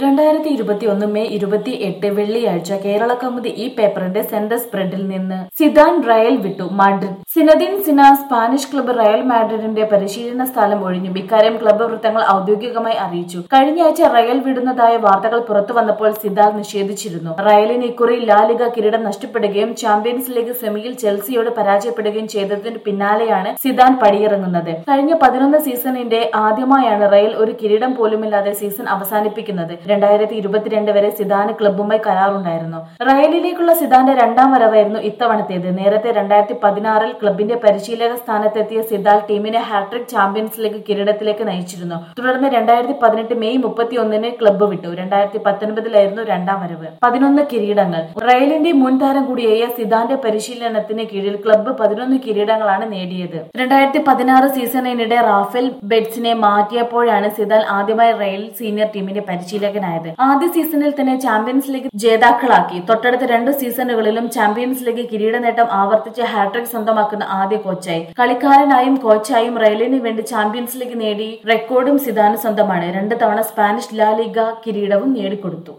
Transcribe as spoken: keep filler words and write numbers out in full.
രണ്ടായിരത്തി ഇരുപത്തി ഒന്ന് മെയ് ഇരുപത്തി എട്ട് വെള്ളിയാഴ്ച കേരള കൗമുദി ഈ പേപ്പറിന്റെ സെന്റർ സ്പ്രെഡിൽ നിന്ന് സിദാൻ റയൽ വിട്ടു Madrid. Zinedine Zidane Spanish club Real മാഡ്രിഡിന്റെ പരിശീലന സ്ഥലം ഒഴിഞ്ഞു. ഇക്കാര്യം ക്ലബ്ബ് വൃത്തങ്ങൾ ഔദ്യോഗികമായി അറിയിച്ചു. കഴിഞ്ഞയാഴ്ച റയൽ വിടുന്നതായ വാർത്തകൾ പുറത്തു വന്നപ്പോൾ സിദാൻ നിഷേധിച്ചിരുന്നു. റയലിന് ഇക്കുറി ലാ ലിഗ കിരീടം നഷ്ടപ്പെടുകയും ചാമ്പ്യൻസ് ലീഗ് സെമിയിൽ ചെൽസിയോട് പരാജയപ്പെടുകയും ചെയ്തതിന് പിന്നാലെയാണ് സിദാൻ പടിയിറങ്ങുന്നത്. കഴിഞ്ഞ പതിനൊന്ന് സീസണിന്റെ ആദ്യമായാണ് റയൽ ഒരു കിരീടം പോലുമില്ലാതെ സീസൺ അവസാനിപ്പിക്കുന്നത്. രണ്ടായിരത്തി ഇരുപത്തിരണ്ട് വരെ സിദാന് ക്ലബ്ബുമായി കരാറുണ്ടായിരുന്നു. റയലിലേക്കുള്ള സിദാന്റെ രണ്ടാം വരവായിരുന്നു ഇത്തവണത്തേത്. നേരത്തെ രണ്ടായിരത്തി പതിനാറിൽ ക്ലബിന്റെ പരിശീലക സ്ഥാനത്തെത്തിയ സിദാൻ ടീമിനെ ഹാട്രിക് ചാമ്പ്യൻസ് ലീഗ് കിരീടത്തിലേക്ക് നയിച്ചിരുന്നു. തുടർന്ന് രണ്ടായിരത്തി പതിനെട്ട് മെയ് മുപ്പത്തി ഒന്നിന് ക്ലബ്ബ് വിട്ടു. രണ്ടായിരത്തി പത്തൊൻപതിലായിരുന്നു രണ്ടാം വരവ്. പതിനൊന്ന് കിരീടങ്ങൾ. റയലിന്റെ മുൻ താരം കൂടിയായ സിദാന്റെ പരിശീലനത്തിന് കീഴിൽ ക്ലബ്ബ് പതിനൊന്ന് കിരീടങ്ങളാണ് നേടിയത്. രണ്ടായിരത്തി പതിനാറ് സീസണിനിടെ റാഫേൽ ബെറ്റ്സിനെ മാറ്റിയപ്പോഴാണ് സിദാൻ ആദ്യമായി റയൽ സീനിയർ ടീമിന്റെ പരിശീലകനായത്. ആദ്യ സീസണിൽ തന്നെ ചാമ്പ്യൻസ് ലീഗ് ജേതാക്കളാക്കി. തൊട്ടടുത്ത രണ്ടു സീസണുകളിലും ചാമ്പ്യൻസ് ലീഗ് കിരീട നേട്ടം ആവർത്തിച്ച് ഹാട്രിക് സ്വന്തമാക്കുന്ന ആദ്യ കോച്ചായി. കളിക്കാരനായും കോച്ചായും റയലിന് വേണ്ടി ചാമ്പ്യൻസ് ലീഗ് നേടി റെക്കോർഡും സിദാന് സ്വന്തമാണ്. രണ്ട് തവണ സ്പാനിഷ് ലാ ലിഗ കിരീടവും നേടിക്കൊടുത്തു.